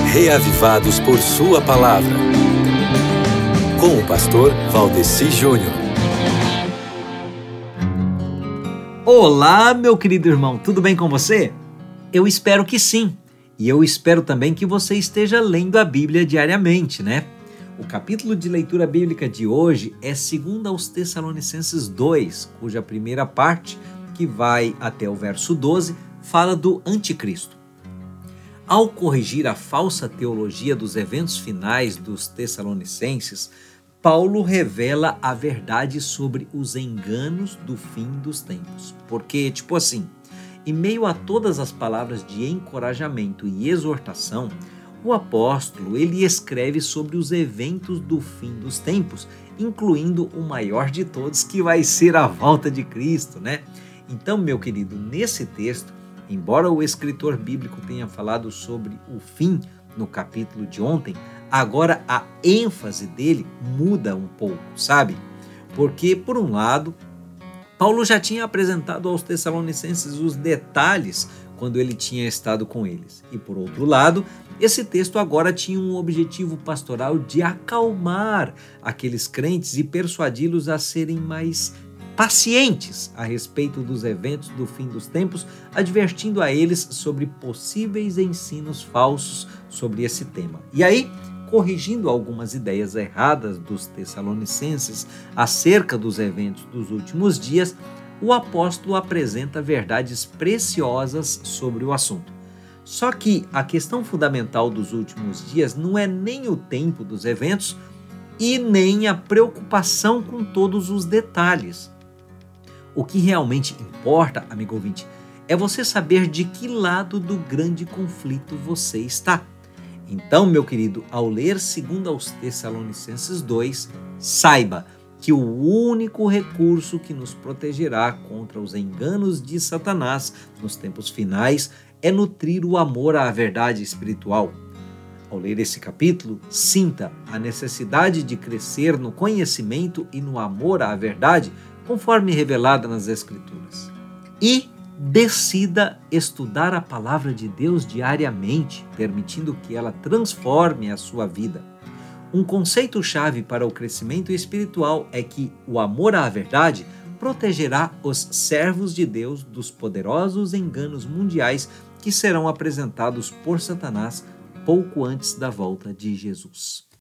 reavivados por sua palavra. Com o pastor Valdeci Júnior. Olá, meu querido irmão, tudo bem com você? Eu espero que sim. E eu espero também que você esteja lendo a Bíblia diariamente, né? O capítulo de leitura bíblica de hoje é 2 aos Tessalonicenses 2, cuja primeira parte, que vai até o verso 12, fala do anticristo. Ao corrigir a falsa teologia dos eventos finais dos Tessalonicenses, Paulo revela a verdade sobre os enganos do fim dos tempos. Porque, em meio a todas as palavras de encorajamento e exortação, o apóstolo ele escreve sobre os eventos do fim dos tempos, incluindo o maior de todos, que vai ser a volta de Cristo, né? Então, meu querido, nesse texto, embora o escritor bíblico tenha falado sobre o fim no capítulo de ontem, agora a ênfase dele muda um pouco, sabe? Porque, por um lado, Paulo já tinha apresentado aos Tessalonicenses os detalhes quando ele tinha estado com eles. E, por outro lado, esse texto agora tinha um objetivo pastoral de acalmar aqueles crentes e persuadi-los a serem mais pacientes a respeito dos eventos do fim dos tempos, advertindo a eles sobre possíveis ensinos falsos sobre esse tema. E aí, corrigindo algumas ideias erradas dos Tessalonicenses acerca dos eventos dos últimos dias, o apóstolo apresenta verdades preciosas sobre o assunto. Só que a questão fundamental dos últimos dias não é nem o tempo dos eventos e nem a preocupação com todos os detalhes. O que realmente importa, amigo ouvinte, é você saber de que lado do grande conflito você está. Então, meu querido, ao ler 2 aos Tessalonicenses 2, saiba que o único recurso que nos protegerá contra os enganos de Satanás nos tempos finais é nutrir o amor à verdade espiritual. Ao ler esse capítulo, sinta a necessidade de crescer no conhecimento e no amor à verdade, conforme revelada nas Escrituras. E decida estudar a palavra de Deus diariamente, permitindo que ela transforme a sua vida. Um conceito-chave para o crescimento espiritual é que o amor à verdade protegerá os servos de Deus dos poderosos enganos mundiais que serão apresentados por Satanás pouco antes da volta de Jesus.